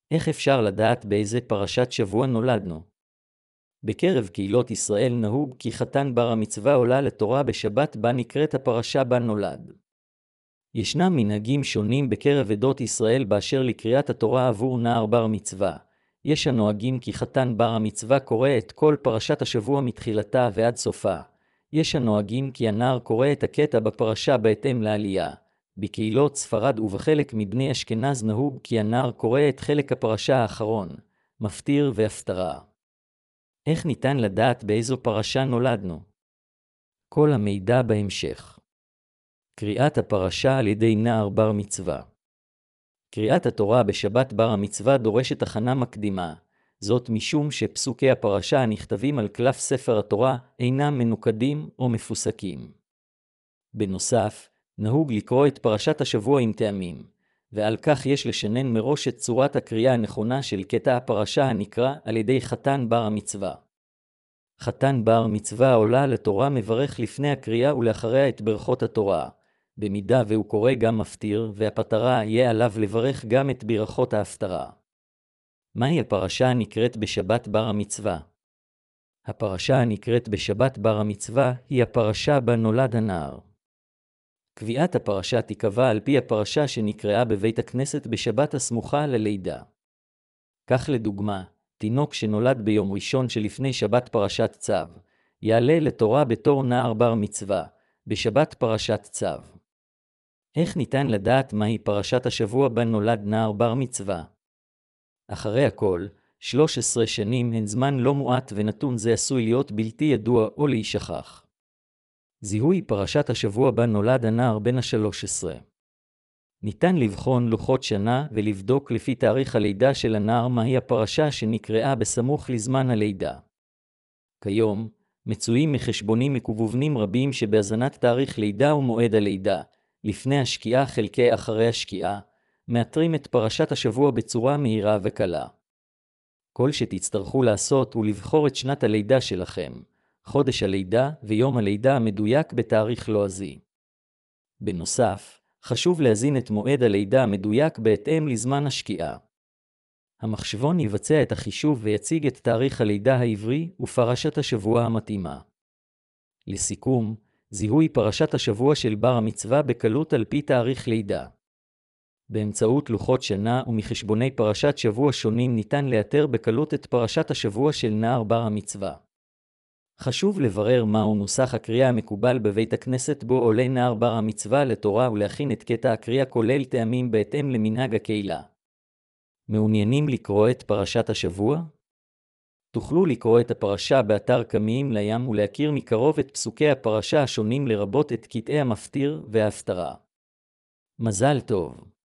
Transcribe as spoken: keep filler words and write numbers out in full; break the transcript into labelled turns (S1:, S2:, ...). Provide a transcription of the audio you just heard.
S1: איך אפשר לדעת באיזה פרשת שבוע נולדנו? בקרב קהילות ישראל נהוג כי חתן בר המצווה עולה לתורה בשבת בה נקראת הפרשה בה נולד. ישנם מנהגים שונים בקרב עדות ישראל באשר לקריאת התורה עבור נער בר מצווה. יש הנוהגים כי חתן בר המצווה קורא את כל פרשת השבוע מתחילתה ועד סופה. יש הנוהגים כי הנער קורא את הקטע בפרשה בהתאם לעלייה. בקהילות ספרד ובחלק מבני אשכנז נהוג כי הנער קורא את חלק הפרשה האחרון, מפטיר והפטרה. איך ניתן לדעת באיזו פרשה נולדנו? כל המידע בהמשך. קריאת הפרשה על ידי נער בר מצווה. קריאת התורה בשבת בר המצווה דורשת הכנה מקדימה, זאת משום שפסוקי הפרשה הנכתבים על קלף ספר התורה אינם מנוקדים או מפוסקים. בנוסף, נהוג לקרוא את פרשת השבוע עם טעמים, ועל כך יש לשנן מראש את צורת הקריאה הנכונה של קטע הפרשה הנקרא על ידי חתן בר המצווה. חתן בר מצווה עולה לתורה מברך לפני הקריאה ולאחריה את ברכות התורה. במידה והוא קורא גם מפטיר, והפטרה יהיה עליו לברך גם את ברכות ההפטרה. מהי הפרשה הנקראת בשבת בר המצווה? הפרשה הנקראת בשבת בר המצווה היא הפרשה בה נולד הנער. קביעת הפרשה תיקבע על פי הפרשה שנקראה בבית הכנסת בשבת הסמוכה ללידה. כך לדוגמה, תינוק שנולד ביום ראשון שלפני שבת פרשת צו, יעלה לתורה בתור נער בר מצווה, בשבת פרשת צו. איך ניתן לדעת מהי פרשת השבוע בה נולד נער בר מצווה? אחרי הכל, שלוש עשרה שנים הן זמן לא מועט ונתון זה עשוי להיות בלתי ידוע או להישכח. זיהוי פרשת השבוע בה נולד הנער בן ה-שלוש עשרה. ניתן לבחון לוחות שנה ולבדוק לפי תאריך הלידה של הנער מהי הפרשה שנקראה בסמוך לזמן הלידה. כיום, מצויים מחשבונים מקובובנים רבים שבהזנת תאריך לידה ומועד הלידה, לפני השקיעה חלקי אחרי השקיעה, מאתרים את פרשת השבוע בצורה מהירה וקלה. כל שתצטרכו לעשות הוא לבחור את שנת הלידה שלכם, חודש הלידה ויום הלידה המדויק בתאריך לועזי. בנוסף, חשוב להזין את מועד הלידה המדויק בהתאם לזמן השקיעה. המחשבון יבצע את החישוב ויציג את תאריך הלידה העברי ופרשת השבוע המתאימה. לסיכום, זיהוי פרשת השבוע של בר המצווה בקלות על פי תאריך לידה. באמצעות לוחות שנה ומחשבוני פרשת שבוע שונים ניתן לאתר בקלות את פרשת השבוע של נער בר המצווה. חשוב לברר מהו נוסח הקריאה המקובל בבית הכנסת בו עולה נער בר המצווה לתורה ולהכין את קטע הקריאה כולל טעמים בהתאם למנהג הקהילה. מעוניינים לקרוא את פרשת השבוע? תוכלו לקרוא את הפרשה באתר קמיים לים ולהכיר מקרוב את פסוקי הפרשה השונים לרבות את קטעי המפטיר וההפטרה. מזל טוב!